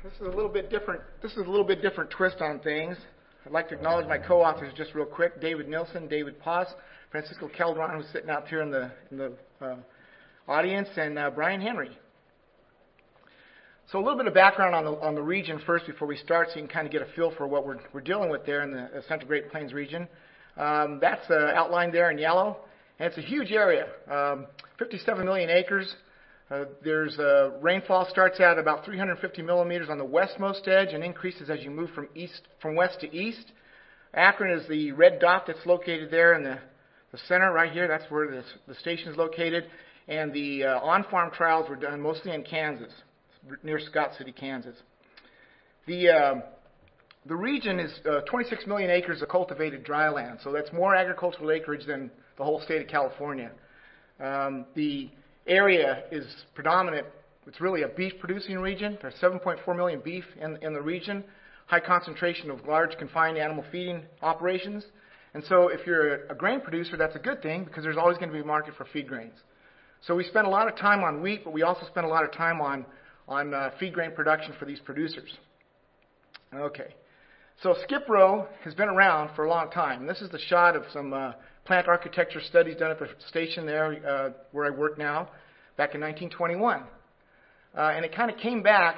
This is a little bit different. This is a little bit different twist on things. I'd like to acknowledge my co-authors just real quick: David Nilsson, David Paz, Francisco Calderon, who's sitting out here in the audience, and Brian Henry. So a little bit of background on the region first before we start, so you can kind of get a feel for what we're dealing with there in the Central Great Plains region. That's outlined there in yellow, and it's a huge area, 57 million acres. There's rainfall starts out about 350 millimeters on the westmost edge and increases as you move from west to east. Akron is the red dot that's located there in the center right here. That's where the station is located. And the on-farm trials were done mostly in Kansas, near Scott City, Kansas. The region is 26 million acres of cultivated dry land, so that's more agricultural acreage than the whole state of California. The area is predominant. It's really a beef-producing region. There's 7.4 million beef in the region, high concentration of large confined animal feeding operations. And so if you're a grain producer, that's a good thing because there's always going to be a market for feed grains. So we spend a lot of time on wheat, but we also spend a lot of time on feed grain production for these producers. Okay. So Skip Row has been around for a long time. And this is the shot of some plant architecture studies done at the station there where I work now, back in 1921. And it kind of came back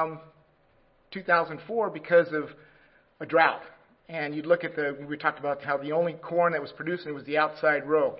2004 because of a drought. And you'd look at we talked about how the only corn that was producing was the outside row.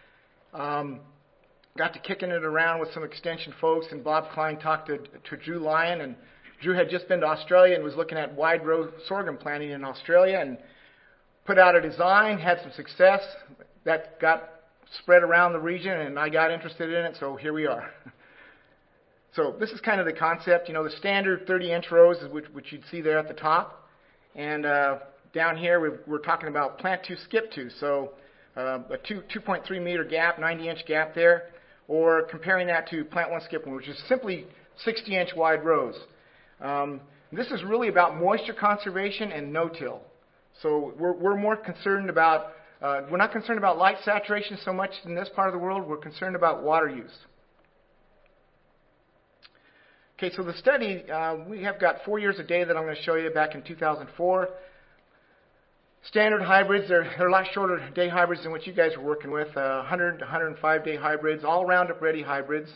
Got to kicking it around with some extension folks, and Bob Klein talked to Drew Lyon, and Drew had just been to Australia and was looking at wide row sorghum planting in Australia and put out a design, had some success. That got spread around the region, and I got interested in it, so here we are. So this is kind of the concept. You know, the standard 30-inch rows, which you'd see there at the top. And down here, we're talking about plant 2, skip 2. So a 2.3 meter gap, 90-inch gap there. Or comparing that to plant 1, skip 1, which is simply 60-inch wide rows. This is really about moisture conservation and no-till. So we're more concerned about, we're not concerned about light saturation so much in this part of the world. We're concerned about water use. Okay, so the study, we have got 4 years of data that I'm going to show you back in 2004. Standard hybrids, they're a lot shorter day hybrids than what you guys are working with, 100 to 105 day hybrids, all Roundup ready hybrids.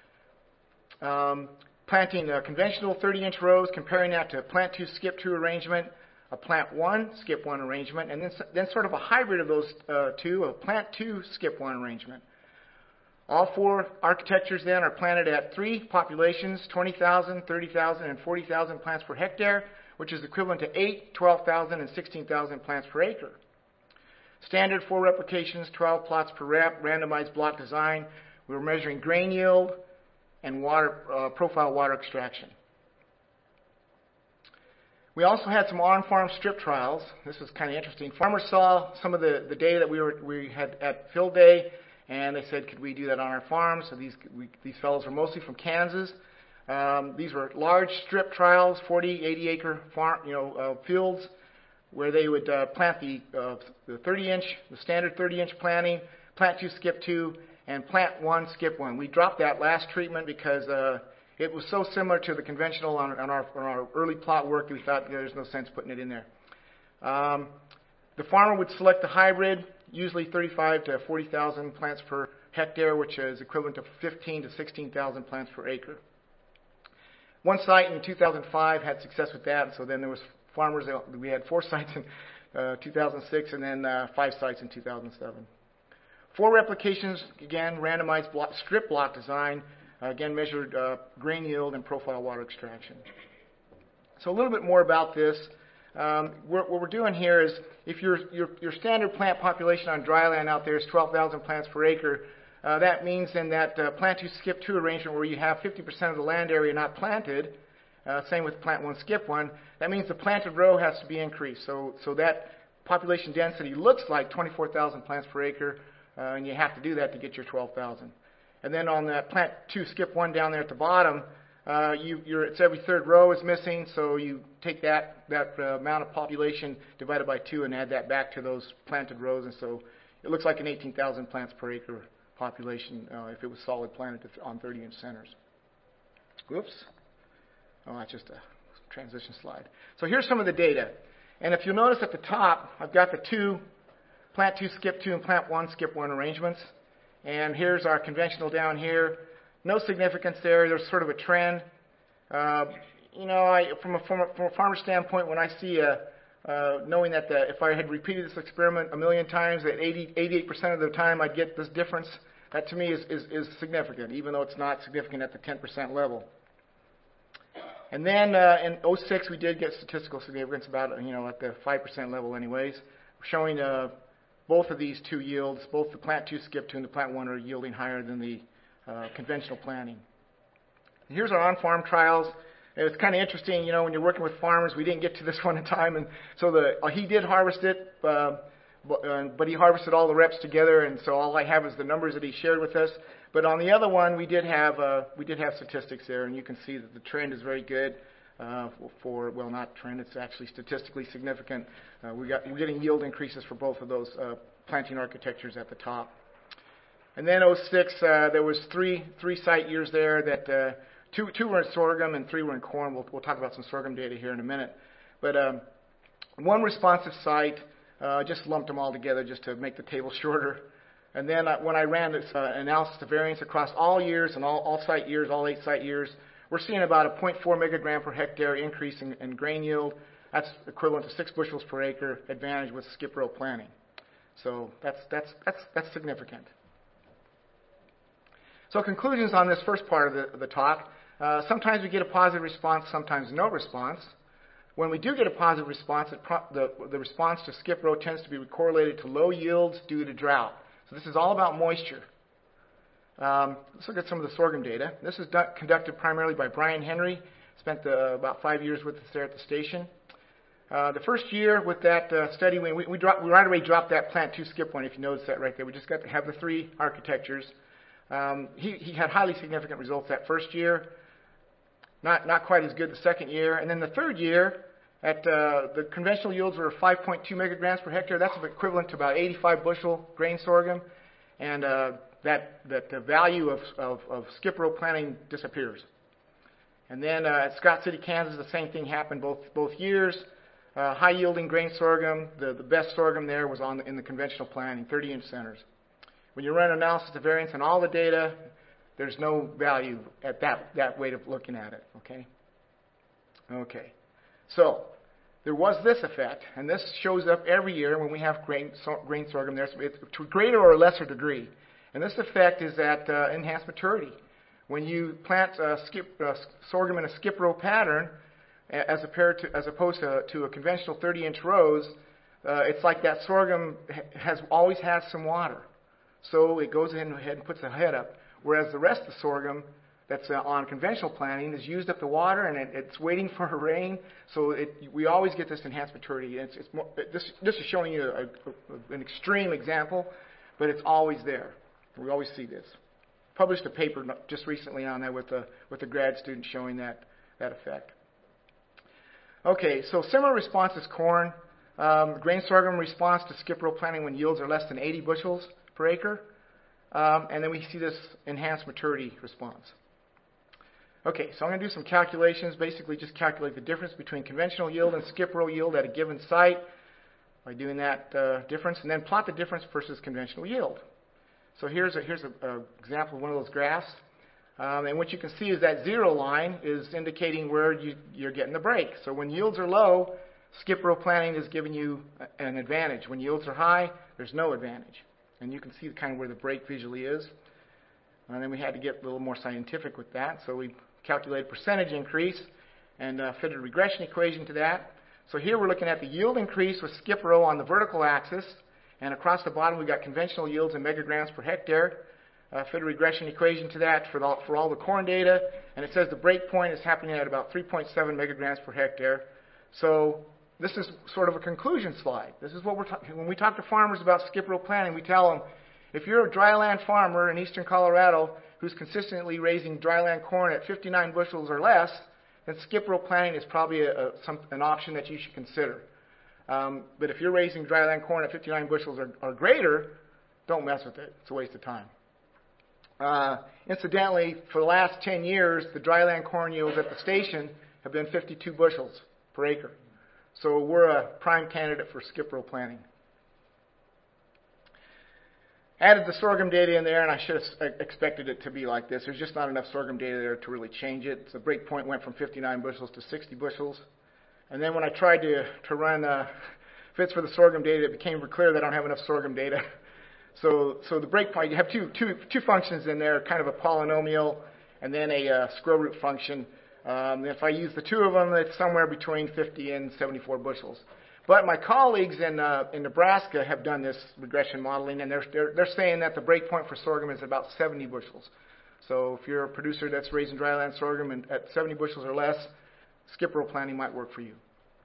Planting conventional 30-inch rows, comparing that to a plant 2, skip 2 arrangement, a plant 1, skip 1 arrangement, and then sort of a hybrid of those two, a plant 2, skip 1 arrangement. All 4 architectures then are planted at 3 populations, 20,000, 30,000, and 40,000 plants per hectare, which is equivalent to 8, 12,000, and 16,000 plants per acre. Standard 4 replications, 12 plots per rep, randomized block design. We were measuring grain yield and profile water extraction. We also had some on-farm strip trials. This was kind of interesting. Farmers saw some of the data that we had at field day, and they said, could we do that on our farm? So these fellows were mostly from Kansas. These were large strip trials, 40, 80 acre farm, fields, where they would plant the 30-inch, the standard 30-inch planting, plant 2, skip 2, and plant 1, skip 1. We dropped that last treatment because it was so similar to the conventional on our early plot work that we thought there's no sense putting it in there. The farmer would select the hybrid, usually 35 to 40,000 plants per hectare, which is equivalent to 15 to 16,000 plants per acre. One site in 2005 had success with that, and so then there was farmers. We had 4 sites in 2006, and then 5 sites in 2007. 4 replications, again, randomized strip block design, again measured grain yield and profile water extraction. So a little bit more about this. What we're doing here is, if your standard plant population on dry land out there is 12,000 plants per acre, that means in that plant 2, skip 2 arrangement where you have 50% of the land area not planted, same with plant 1, skip 1, that means the planted row has to be increased. So that population density looks like 24,000 plants per acre, and you have to do that to get your 12,000. And then on that plant 2, skip 1 down there at the bottom, it's every third row is missing, so you take that amount of population divided by 2 and add that back to those planted rows, and so it looks like an 18,000 plants per acre population if it was solid planted on 30-inch centers. Whoops. Oh, that's just a transition slide. So here's some of the data. And if you'll notice at the top, I've got the plant 2 skip 2 and plant 1 skip 1 arrangements. And here's our conventional down here. No significance there. There's sort of a trend. From a farmer standpoint, when I see knowing that if I had repeated this experiment a million times, that 88% of the time I'd get this difference, that to me is significant, even though it's not significant at the 10% level. And then in 06, we did get statistical significance about, at the 5% level anyways, showing both of these two yields, both the plant 2 skip 2 and the plant 1 are yielding higher than the conventional planting. And here's our on-farm trials. And it's kind of interesting, when you're working with farmers, we didn't get to this one in time, and so he did harvest it, but he harvested all the reps together, and so all I have is the numbers that he shared with us. But on the other one, we did have statistics there, and you can see that the trend is very good. Not trend, it's actually statistically significant. We're getting yield increases for both of those planting architectures at the top. And then 06, there was three site years there that two were in sorghum and 3 were in corn. We'll talk about some sorghum data here in a minute. But one responsive site, just lumped them all together just to make the table shorter. And then when I ran this analysis of variance across all years and all site years, all 8 site years, we're seeing about a 0.4 megagram per hectare increase in grain yield. That's equivalent to 6 bushels per acre advantage with skip row planting. So that's significant. So conclusions on this first part of the talk. Sometimes we get a positive response, sometimes no response. When we do get a positive response, the response to skip row tends to be correlated to low yields due to drought. So this is all about moisture. Let's look at some of the sorghum data. This is conducted primarily by Brian Henry. Spent about 5 years with us there at the station. The first year with that study, we right away dropped that plant 2 skip 1, if you notice that right there. We just got to have the 3 architectures. He had highly significant results that first year. Not quite as good the second year. And then the third year, the conventional yields were 5.2 megagrams per hectare. That's equivalent to about 85 bushel grain sorghum. And that the value of skip row planting disappears. And then at Scott City, Kansas, the same thing happened both years. High yielding grain sorghum, the best sorghum there was in the conventional planting, 30-inch centers. When you run analysis of variance on all the data, there's no value at that way of looking at it. Okay. So there was this effect, and this shows up every year when we have grain sorghum there. It's to a greater or lesser degree. And this effect is at enhanced maturity. When you plant sorghum in a skip row pattern, as opposed to a conventional 30-inch rows, it's like that sorghum always has some water. So it goes ahead and puts a head up. Whereas the rest of the sorghum that's on conventional planting is used up the water and it's waiting for a rain. So we always get this enhanced maturity. This is showing you an extreme example, but it's always there. We always see this. Published a paper just recently on that with a grad student showing that effect. Okay, so similar response as corn. Grain sorghum response to skip row planting when yields are less than 80 bushels per acre. And then we see this enhanced maturity response. Okay, so I'm going to do some calculations, basically just calculate the difference between conventional yield and skip row yield at a given site by doing that difference, and then plot the difference versus conventional yield. So here's an example of one of those graphs. And what you can see is that 0 line is indicating where you're getting the break. So when yields are low, skip row planting is giving you an advantage. When yields are high, there's no advantage. And you can see kind of where the break visually is. And then we had to get a little more scientific with that. So we calculated percentage increase and fitted a regression equation to that. So here we're looking at the yield increase with skip row on the vertical axis. And across the bottom we've got conventional yields in megagrams per hectare. Fit a regression equation to that for all the corn data. And it says the break point is happening at about 3.7 megagrams per hectare. So this is sort of a conclusion slide. This is what we're talking. When we talk to farmers about skip row planting, we tell them, if you're a dryland farmer in eastern Colorado who's consistently raising dryland corn at 59 bushels or less, then skip row planting is probably an option that you should consider. But if you're raising dryland corn at 59 bushels or greater, don't mess with it. It's a waste of time. Incidentally, for the last 10 years, the dryland corn yields at the station have been 52 bushels per acre. So we're a prime candidate for skip row planting. Added the sorghum data in there, and I should have expected it to be like this. There's just not enough sorghum data there to really change it. So the break point went from 59 bushels to 60 bushels. And then when I tried to run fits for the sorghum data, it became clear that I don't have enough sorghum data. So the break point, you have two functions in there, kind of a polynomial and then a square root function. If I use the two of them, it's somewhere between 50 and 74 bushels. But my colleagues in Nebraska have done this regression modeling, and they're saying that the break point for sorghum is about 70 bushels. So if you're a producer that's raising dryland sorghum and at 70 bushels or less, skip row planting might work for you.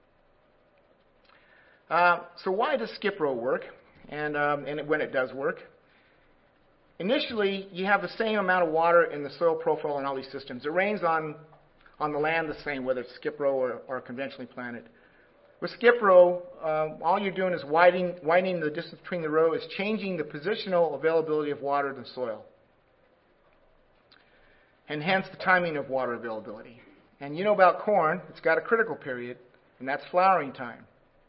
So why does skip row work, and when it does work? Initially, you have the same amount of water in the soil profile in all these systems. It rains on the land the same, whether it's skip row or conventionally planted. With skip row, all you're doing is widening the distance between the row, is changing the positional availability of water in the soil, and hence the timing of water availability. And you know about corn, it's got a critical period, and that's flowering time.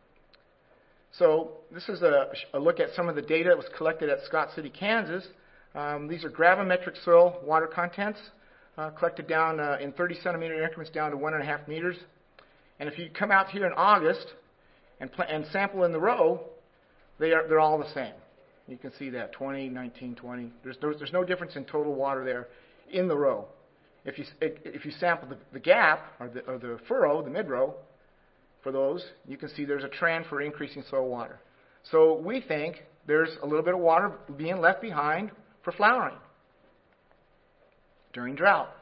So this is a look at some of the data that was collected at Scott City, Kansas. These are gravimetric soil water contents collected down in 30 centimeter increments down to 1.5 meters. And if you come out here in August and sample in the row, they're all the same. You can see that 20, 19, 20. There's no difference in total water there in the row. If you sample the gap or the furrow, the mid-row, for those, you can see there's a trend for increasing soil water. So we think there's a little bit of water being left behind for flowering during drought.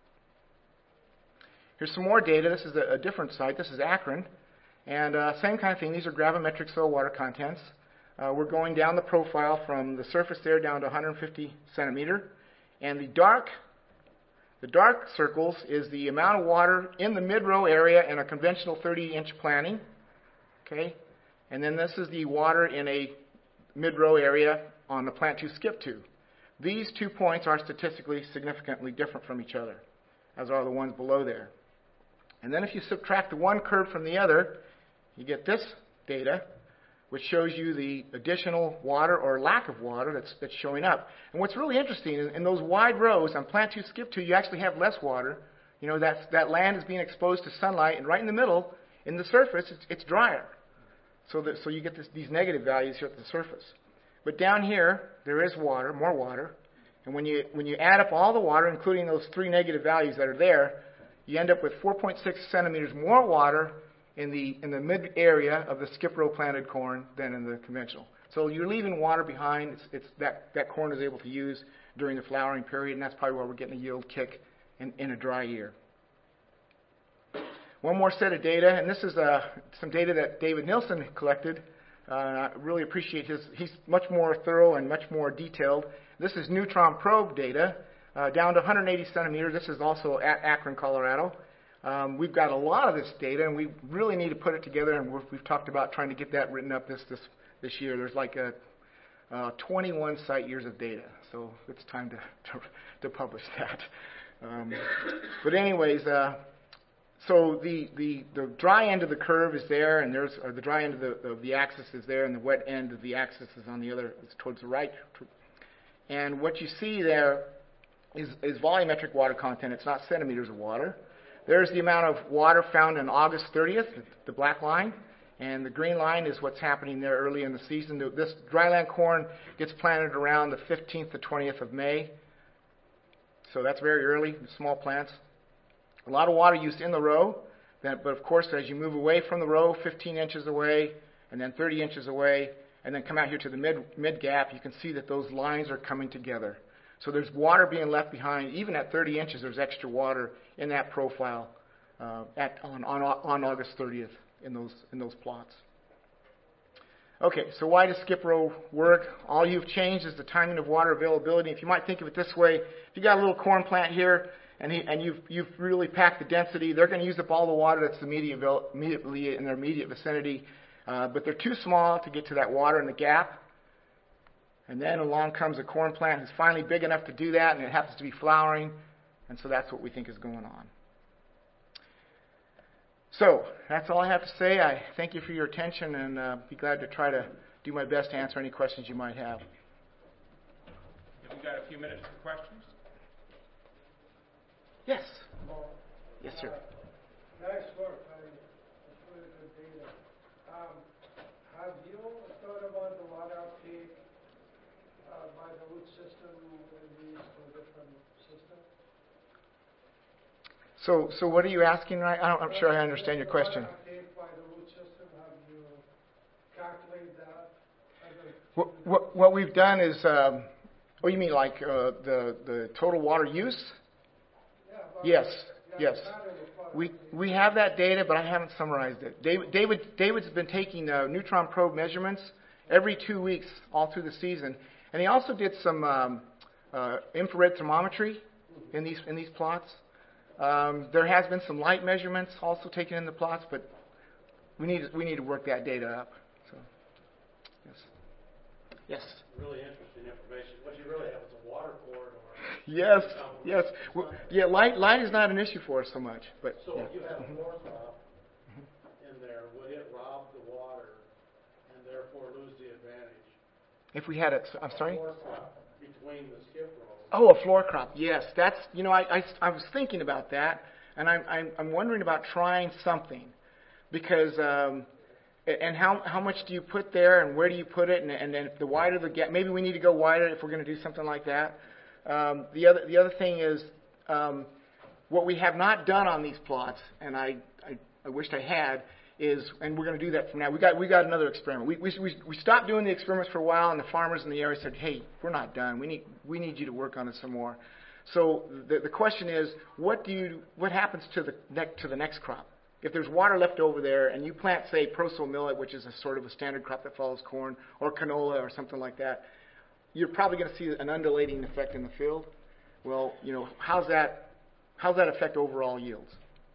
Here's some more data. This is a different site. This is Akron. And same kind of thing. These are gravimetric soil water contents. We're going down the profile from the surface there down to 150 centimeter. And the dark circles is the amount of water in the mid-row area in a conventional 30-inch planting. Okay? And then this is the water in a mid-row area on the plant 2 skip 2. These 2 points are statistically significantly different from each other, as are the ones below there. And then if you subtract the one curve from the other, you get this data, which shows you the additional water or lack of water that's showing up. And what's really interesting is in those wide rows on plant 2 skip 2, you actually have less water. You know, that land is being exposed to sunlight, and right in the middle, in the surface, it's drier. So you get these negative values here at the surface. But down here, there is water, more water. And when you add up all the water, including those 3 negative values that are there, you end up with 4.6 centimeters more water in the mid area of the skip row planted corn than in the conventional. So you're leaving water behind. It's that corn is able to use during the flowering period, and that's probably why we're getting a yield kick in a dry year. One more set of data, and this is some data that David Nilsson collected. I really appreciate he's much more thorough and much more detailed. This is neutron probe data. Down to 180 centimeters. This is also at Akron, Colorado. We've got a lot of this data, and we really need to put it together, and we've talked about trying to get that written up this year. There's like 21 site years of data, so it's time to publish that. But anyways, so the dry end of the curve is there, and the dry end of the axis is there, and the wet end of the axis is on the other, is towards the right. And what you see there is volumetric water content. It's not centimeters of water. There's the amount of water found on August 30th, the black line, and the green line is what's happening there early in the season. This dryland corn gets planted around the 15th to 20th of May, so that's very early, small plants. A lot of water used in the row, but of course as you move away from the row, 15 inches away, and then 30 inches away, and then come out here to the mid gap, you can see that those lines are coming together. So there's water being left behind. Even at 30 inches, there's extra water in that profile on August 30th in those plots. Okay, so why does skip row work? All you've changed is the timing of water availability. If you might think of it this way, if you got a little corn plant here and you've really packed the density, they're going to use up all the water that's immediately in their immediate vicinity, but they're too small to get to that water in the gap. And then along comes a corn plant who's finally big enough to do that, and it happens to be flowering, and so that's what we think is going on. So that's all I have to say. I thank you for your attention, and be glad to try to do my best to answer any questions you might have. We've got a few minutes for questions. Yes. Yes, sir. Nice work. That's really good data. Have you thought about the water uptake by the root system in these two different systems? So what are you asking? I'm sure I understand your question. Water uptake by the root system, have you calculated that? What we've done is, oh, you mean like the total water use? Yeah, Yes. We have that data, but I haven't summarized it. David's been taking neutron probe measurements every 2 weeks all through the season, and he also did some infrared thermometry in these plots. There has been some light measurements also taken in the plots, but we need to work that data up. So, yes. Really interesting information. What you really have is a water corridor. Yes. Well, yeah, light is not an issue for us so much, but so yeah. if you have a floor crop in there, would it rob the water and therefore lose the advantage? If we had I'm sorry. A floor crop between the skip rows. Oh, a floor crop. Yes, that's I was thinking about that, and I'm wondering about trying something, because and how much do you put there, and where do you put it, and then if the wider the gap, maybe we need to go wider if we're going to do something like that. The other thing is what we have not done on these plots, and I wished I had, is, and we're going to do that from now. We got another experiment. We stopped doing the experiments for a while, and the farmers in the area said, "Hey, we're not done. We need you to work on it some more." So the question is, what happens to the next crop? If there's water left over there, and you plant, say, proso millet, which is a sort of a standard crop that follows corn, or canola, or something like that, you're probably going to see an undulating effect in the field. Well, how's that affect overall yields?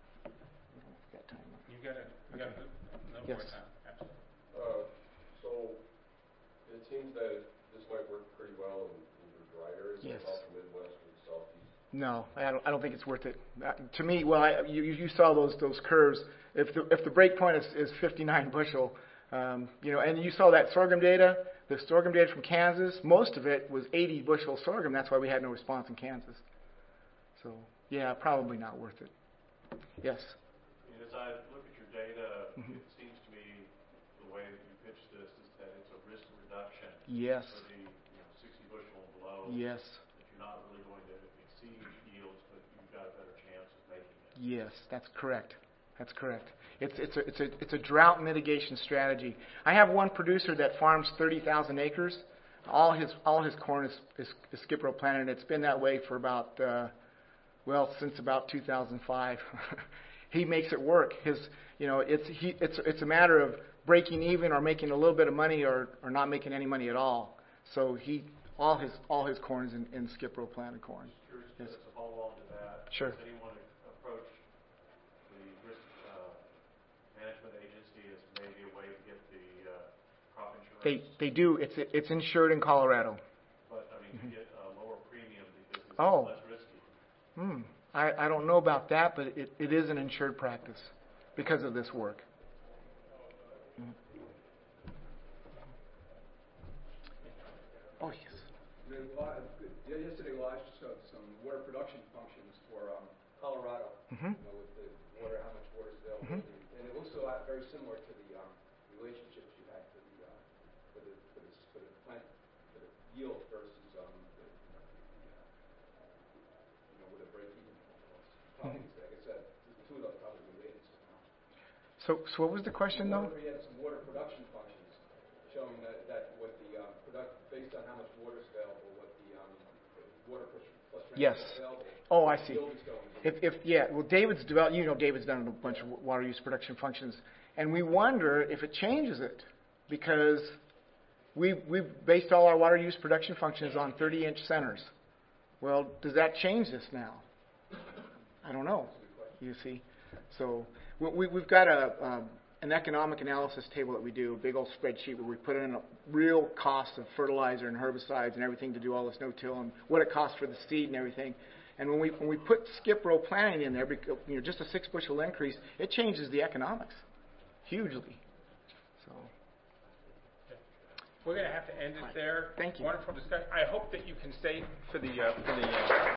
You got another Yes. Absolutely. So it seems that this might work pretty well in the dry areas, Yes. off the Midwest and Southeast. No, I don't think it's worth it. To me, well, you saw those curves. If the break point is 59 bushel, and you saw that sorghum data. The sorghum data from Kansas, most of it was 80 bushel sorghum. That's why we had no response in Kansas. So, yeah, probably not worth it. Yes? As I look at your data, it seems to me the way that you pitch this is that it's a risk reduction Yes. for the 60 bushel and below. Yes. That you're not really going to exceed yields, but you've got a better chance of making it. Yes, that's correct. That's correct. It's a drought mitigation strategy. I have one producer that farms 30,000 acres. All his corn is skip row planted, and it's been that way for about since about 2005. He makes it work. It's a matter of breaking even or making a little bit of money or not making any money at all. So all his corn is in skip row planted corn. Curious Yes. to follow on to that. Sure. Does anyone approach the risk management agency as maybe a way to get the crop insurance? They do. It's insured in Colorado. But to get a lower premium because it's Oh. less risky. I don't know about that, but it is an insured practice because of this work. Oh, yes. Yesterday, Lodge showed some water production functions for Colorado, with the water, how much water is available, and it looks a lot very similar to the relationships you had for the plant, for the yield versus with a break-even. Probably, like I said, the two of those probably related somehow. So what was the question, though? We had some water production functions showing that what the based on how much water is available, what the water plus Yes. available. Oh, I see. Yield is going to Well, David's developed. David's done a bunch of water use production functions, and we wonder if it changes it, because we've based all our water use production functions on 30-inch centers. Well, does that change this now? I don't know. You see, so we've got an economic analysis table that we do, a big old spreadsheet where we put in a real cost of fertilizer and herbicides and everything to do all this no-till and what it costs for the seed and everything. And when we put skip row planting in there, just a 6 bushel increase, it changes the economics hugely. So. We're going to have to end it there. Thank you. Wonderful discussion. I hope that you can stay for the